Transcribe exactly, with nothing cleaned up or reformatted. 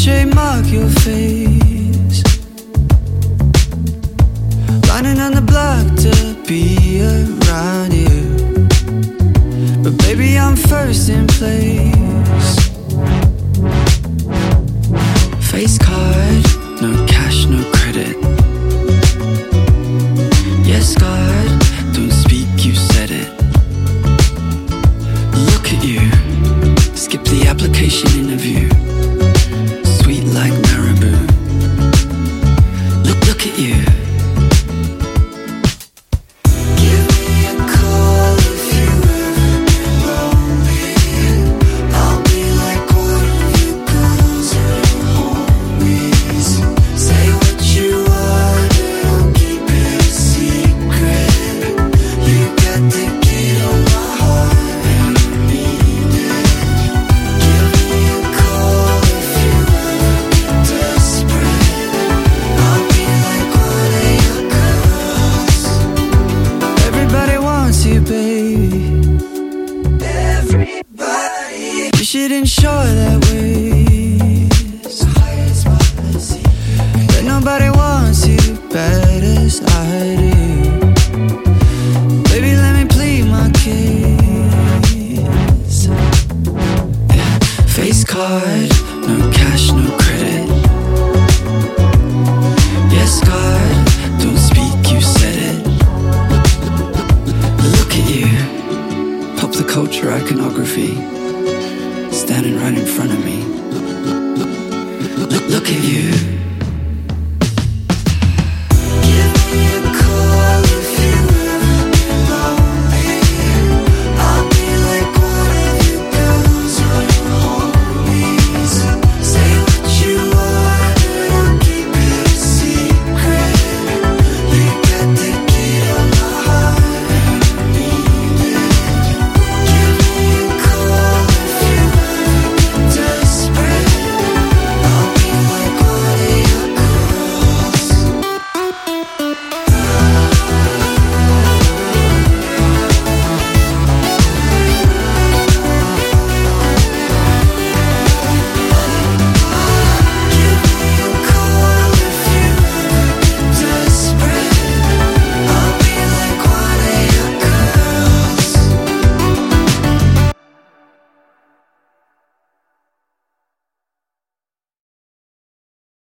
trademark your face, lining on the block to be around you. But baby, I'm first in place. Face card, no cash, no credit. Yes, God, don't speak, you said it. Look at you, skip the application interview. Sweet like marabou. Look, look at you. Give me a call if you ever get lonely. I'll be like one of you girls or homies. Say what you want, but I'll keep it a secret. You got the key to my heart and I need it. Give me a call if you ever get desperate. I'll be like one of your girls. Everybody wants you, baby. Everybody. You should ensure that ways that nobody wants you bad as I do. Baby, let me plead my case. Yeah. Face card, no cash, no credit. Yes, God, don't speak, you said it. Look at you, pop the culture iconography, standing right in front of me. Look, look at you.